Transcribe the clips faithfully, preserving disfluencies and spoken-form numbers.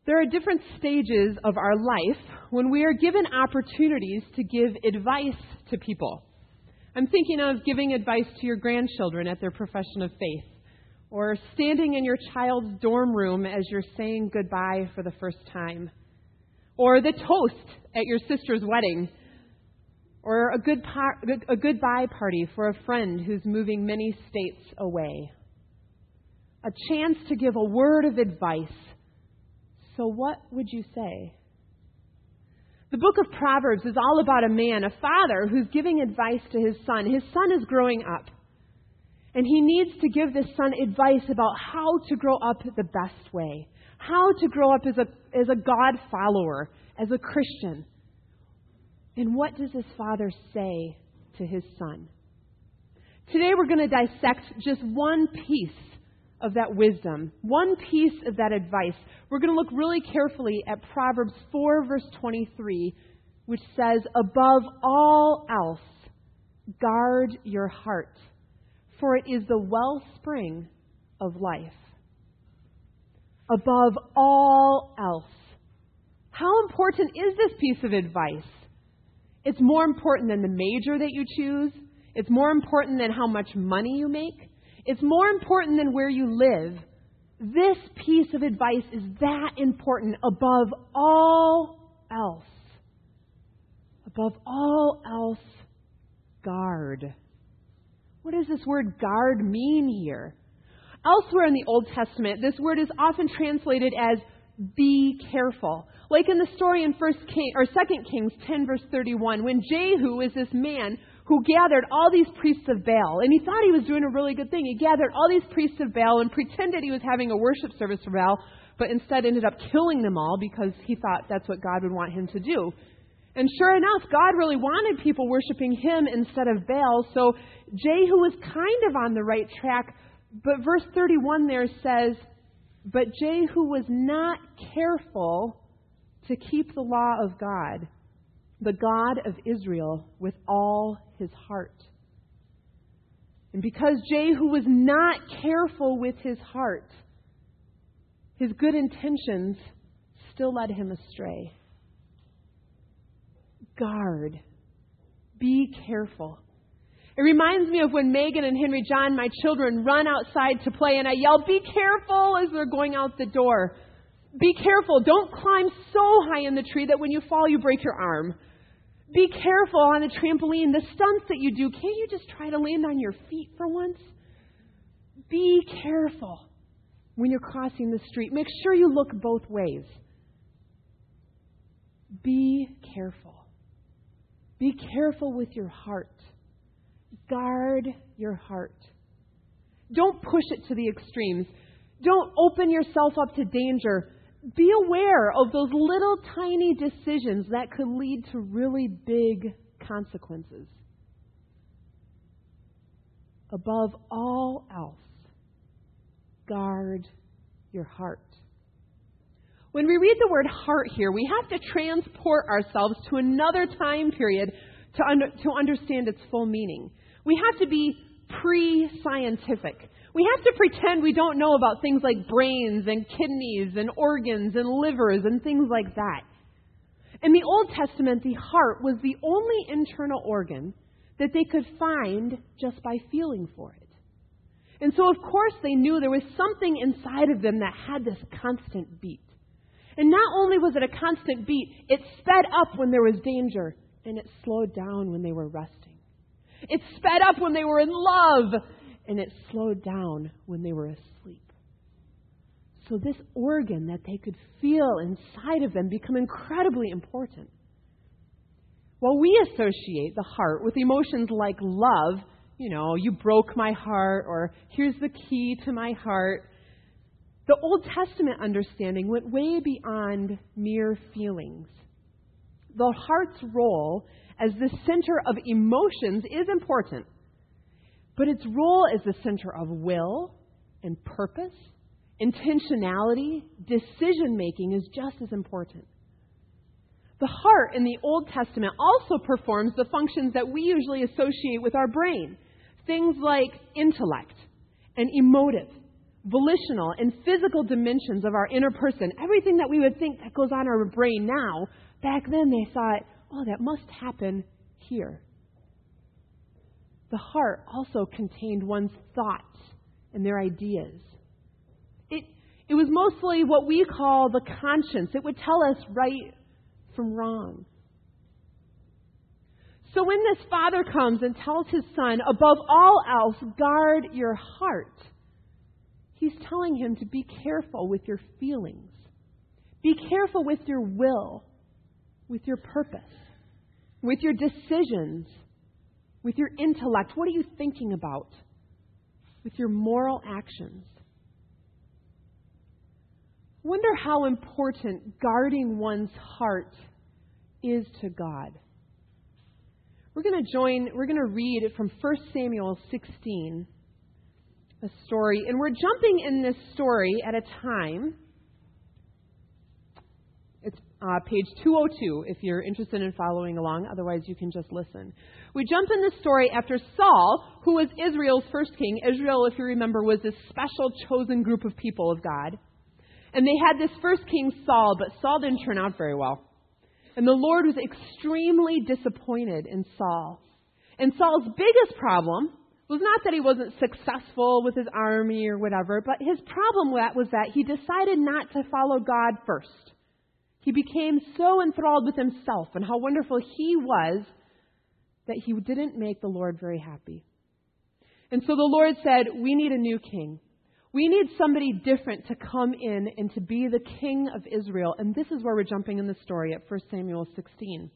There are different stages of our life when we are given opportunities to give advice to people. I'm thinking of giving advice to your grandchildren at their profession of faith, or standing in your child's dorm room as you're saying goodbye for the first time, or the toast at your sister's wedding, or a good par- a goodbye party for a friend who's moving many states away. A chance to give a word of advice. So what would you say? The book of Proverbs is all about a man, a father, who's giving advice to his son. His son is growing up, and he needs to give this son advice about how to grow up the best way, how to grow up as a, as a God follower, as a Christian. And what does this father say to his son? Today we're going to dissect just one piece of that wisdom, one piece of that advice. We're going to look really carefully at Proverbs four, verse twenty-three, which says, "Above all else, guard your heart, for it is the wellspring of life." Above all else. How important is this piece of advice? It's more important than the major that you choose. It's more important than how much money you make. It's more important than where you live. This piece of advice is that important above all else. Above all else, guard. What does this word guard mean here? Elsewhere in the Old Testament, this word is often translated as be careful. Like in the story in First King or Second Kings ten, verse thirty-one, when Jehu is this man who gathered all these priests of Baal, and he thought he was doing a really good thing. He gathered all these priests of Baal and pretended he was having a worship service for Baal, but instead ended up killing them all because he thought that's what God would want him to do. And sure enough, God really wanted people worshiping him instead of Baal, so Jehu was kind of on the right track. But verse thirty-one there says, "But Jehu was not careful to keep the law of God, the God of Israel, with all his heart." And because Jehu was not careful with his heart, his good intentions still led him astray. Guard. Be careful. It reminds me of when Megan and Henry John, my children, run outside to play, and I yell, "Be careful," as they're going out the door. Be careful. Don't climb so high in the tree that when you fall, you break your arm. Be careful on the trampoline. The stunts that you do, can't you just try to land on your feet for once? Be careful when you're crossing the street. Make sure you look both ways. Be careful. Be careful with your heart. Guard your heart. Don't push it to the extremes. Don't open yourself up to danger. Be aware of those little tiny decisions that could lead to really big consequences. Above all else, guard your heart. When we read the word heart here, we have to transport ourselves to another time period to, under, to understand its full meaning. We have to be pre-scientific. We have to pretend we don't know about things like brains and kidneys and organs and livers and things like that. In the Old Testament, the heart was the only internal organ that they could find just by feeling for it. And so, of course, they knew there was something inside of them that had this constant beat. And not only was it a constant beat, it sped up when there was danger, and it slowed down when they were resting. It sped up when they were in love, and it slowed down when they were asleep. So this organ that they could feel inside of them became incredibly important. While we associate the heart with emotions like love, you know, you broke my heart, or here's the key to my heart, the Old Testament understanding went way beyond mere feelings. The heart's role as the center of emotions is important, but its role as the center of will and purpose, intentionality, decision-making is just as important. The heart in the Old Testament also performs the functions that we usually associate with our brain. Things like intellect and emotive, volitional and physical dimensions of our inner person, everything that we would think that goes on in our brain now, back then they thought, oh, that must happen here. The heart also contained one's thoughts and their ideas. It, it was mostly what we call the conscience. It would tell us right from wrong. So when this father comes and tells his son, above all else, guard your heart, he's telling him to be careful with your feelings. Be careful with your will, with your purpose, with your decisions, with your intellect. What are you thinking about? With your moral actions. I wonder how important guarding one's heart is to God. We're going to join, we're going to read from First Samuel sixteen, a story, and we're jumping in this story at a time. It's uh, page two oh two if you're interested in following along. Otherwise, you can just listen. We jump in this story after Saul, who was Israel's first king. Israel, if you remember, was this special chosen group of people of God. And they had this first king, Saul, but Saul didn't turn out very well. And the Lord was extremely disappointed in Saul. And Saul's biggest problem was not that he wasn't successful with his army or whatever, but his problem was that he decided not to follow God first. He became so enthralled with himself and how wonderful he was that he didn't make the Lord very happy. And so the Lord said, we need a new king. We need somebody different to come in and to be the king of Israel. And this is where we're jumping in the story at First Samuel sixteen.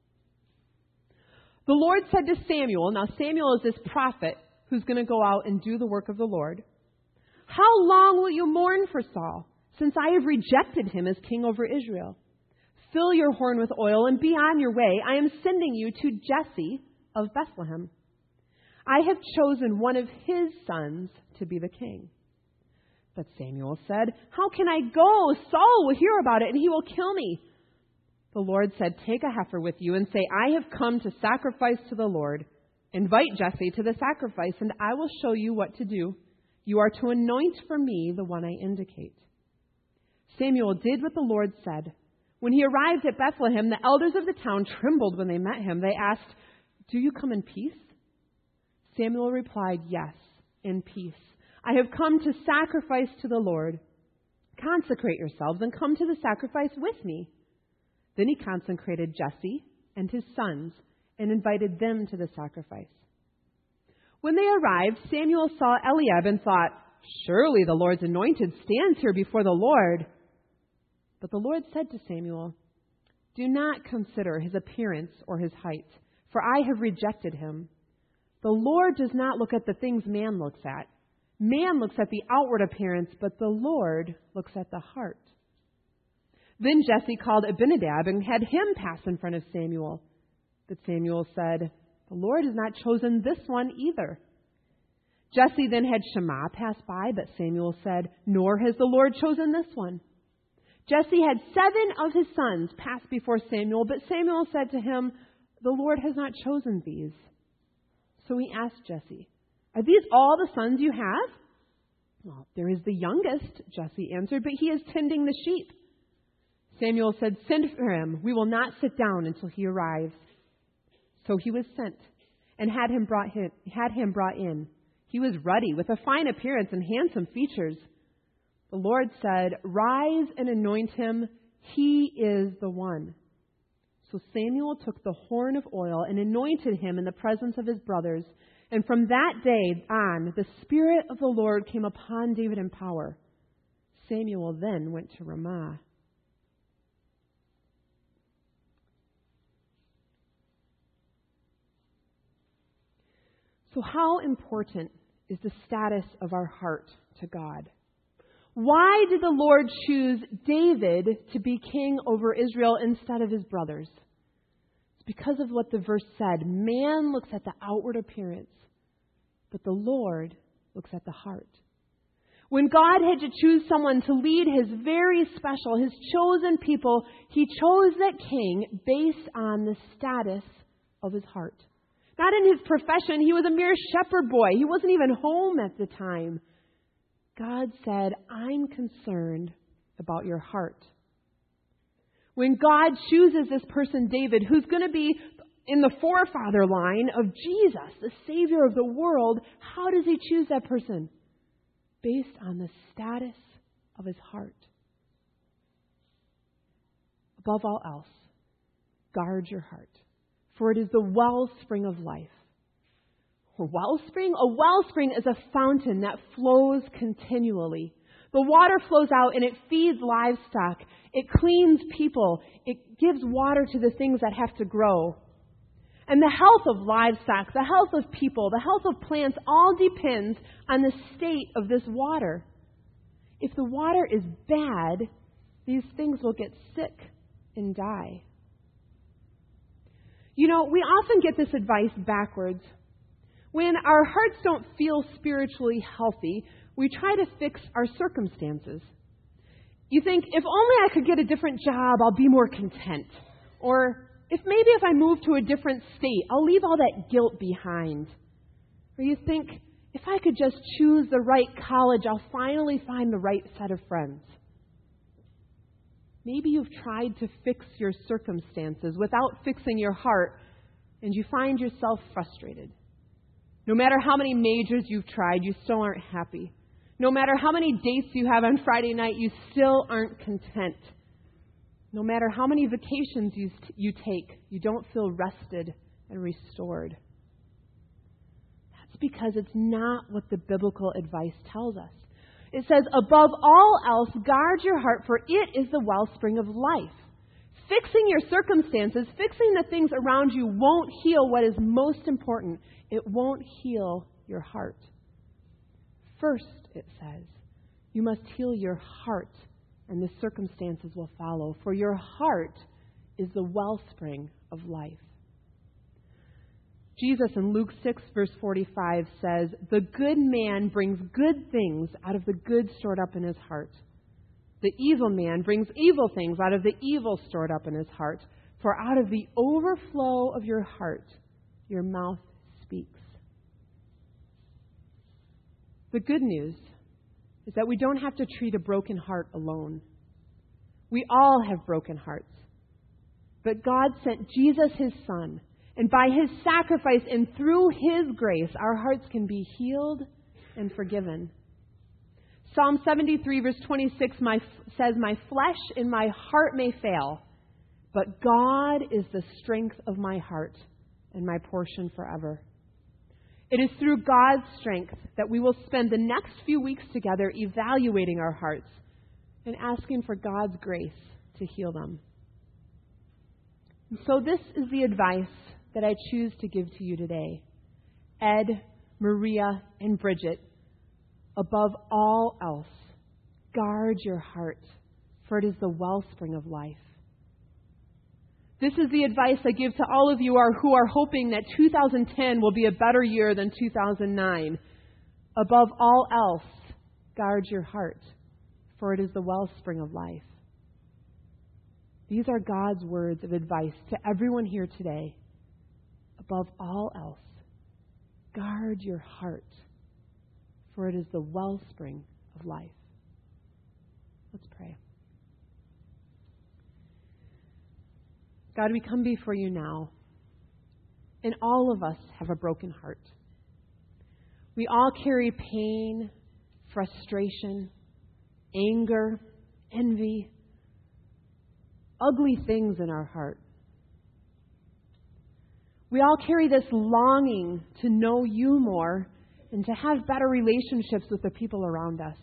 The Lord said to Samuel, now Samuel is this prophet who's going to go out and do the work of the Lord. How long will you mourn for Saul, since I have rejected him as king over Israel? Fill your horn with oil and be on your way. I am sending you to Jesse of Bethlehem. I have chosen one of his sons to be the king. But Samuel said, how can I go? Saul will hear about it and he will kill me. The Lord said, take a heifer with you and say, I have come to sacrifice to the Lord. Invite Jesse to the sacrifice and I will show you what to do. You are to anoint for me the one I indicate. Samuel did what the Lord said. When he arrived at Bethlehem, the elders of the town trembled when they met him. They asked, do you come in peace? Samuel replied, yes, in peace. I have come to sacrifice to the Lord. Consecrate yourselves and come to the sacrifice with me. Then he consecrated Jesse and his sons and invited them to the sacrifice. When they arrived, Samuel saw Eliab and thought, surely the Lord's anointed stands here before the Lord. But the Lord said to Samuel, do not consider his appearance or his height, for I have rejected him. The Lord does not look at the things man looks at. Man looks at the outward appearance, but the Lord looks at the heart. Then Jesse called Abinadab and had him pass in front of Samuel. But Samuel said, the Lord has not chosen this one either. Jesse then had Shammah pass by, but Samuel said, nor has the Lord chosen this one. Jesse had seven of his sons pass before Samuel, but Samuel said to him, the Lord has not chosen these. So he asked Jesse, are these all the sons you have? Well, there is the youngest, Jesse answered, but he is tending the sheep. Samuel said, send for him. We will not sit down until he arrives. So he was sent and had him brought him, had him brought in. He was ruddy, with a fine appearance and handsome features. The Lord said, rise and anoint him. He is the one. So Samuel took the horn of oil and anointed him in the presence of his brothers. And from that day on, the Spirit of the Lord came upon David in power. Samuel then went to Ramah. So how important is the status of our heart to God? Why did the Lord choose David to be king over Israel instead of his brothers? It's because of what the verse said. Man looks at the outward appearance, but the Lord looks at the heart. When God had to choose someone to lead his very special, his chosen people, he chose that king based on the status of his heart. Not in his profession. He was a mere shepherd boy. He wasn't even home at the time. God said, I'm concerned about your heart. When God chooses this person, David, who's going to be in the forefather line of Jesus, the Savior of the world, how does he choose that person? Based on the status of his heart. Above all else, guard your heart, for it is the wellspring of life. A wellspring? A wellspring is a fountain that flows continually. The water flows out and it feeds livestock. It cleans people. It gives water to the things that have to grow. And the health of livestock, the health of people, the health of plants all depends on the state of this water. If the water is bad, these things will get sick and die. You know, we often get this advice backwards. When our hearts don't feel spiritually healthy, we try to fix our circumstances. You think, if only I could get a different job, I'll be more content. Or if maybe if I move to a different state, I'll leave all that guilt behind. Or you think, if I could just choose the right college, I'll finally find the right set of friends. Maybe you've tried to fix your circumstances without fixing your heart, and you find yourself frustrated. No matter how many majors you've tried, you still aren't happy. No matter how many dates you have on Friday night, you still aren't content. No matter how many vacations you, you take, you don't feel rested and restored. That's because it's not what the biblical advice tells us. It says, above all else, guard your heart, for it is the wellspring of life. Fixing your circumstances, fixing the things around you won't heal what is most important. It won't heal your heart. First, it says, you must heal your heart, and the circumstances will follow. For your heart is the wellspring of life. Jesus in Luke six, verse forty-five says, the good man brings good things out of the good stored up in his heart. The evil man brings evil things out of the evil stored up in his heart. For out of the overflow of your heart, your mouth speaks. The good news is that we don't have to treat a broken heart alone. We all have broken hearts. But God sent Jesus, his Son, and by his sacrifice and through his grace, our hearts can be healed and forgiven. Psalm seventy-three, verse twenty-six my, says, my flesh and my heart may fail, but God is the strength of my heart and my portion forever. It is through God's strength that we will spend the next few weeks together evaluating our hearts and asking for God's grace to heal them. And so this is the advice that I choose to give to you today. Ed, Maria, and Bridget, above all else, guard your heart, for it is the wellspring of life. This is the advice I give to all of you who are hoping that two thousand ten will be a better year than two thousand nine. Above all else, guard your heart, for it is the wellspring of life. These are God's words of advice to everyone here today. Above all else, guard your heart, for it is the wellspring of life. Let's pray. God, we come before you now, and all of us have a broken heart. We all carry pain, frustration, anger, envy, ugly things in our heart. We all carry this longing to know you more and to have better relationships with the people around us.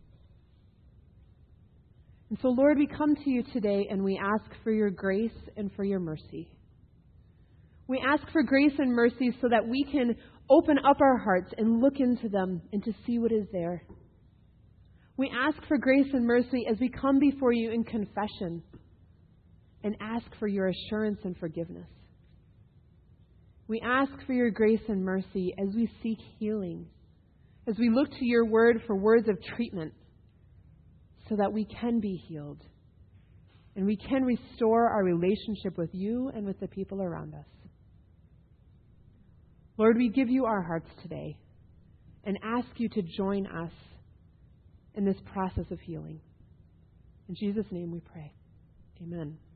And so, Lord, we come to you today and we ask for your grace and for your mercy. We ask for grace and mercy so that we can open up our hearts and look into them and to see what is there. We ask for grace and mercy as we come before you in confession and ask for your assurance and forgiveness. We ask for your grace and mercy as we seek healing, as we look to your word for words of treatment so that we can be healed and we can restore our relationship with you and with the people around us. Lord, we give you our hearts today and ask you to join us in this process of healing. In Jesus' name we pray. Amen.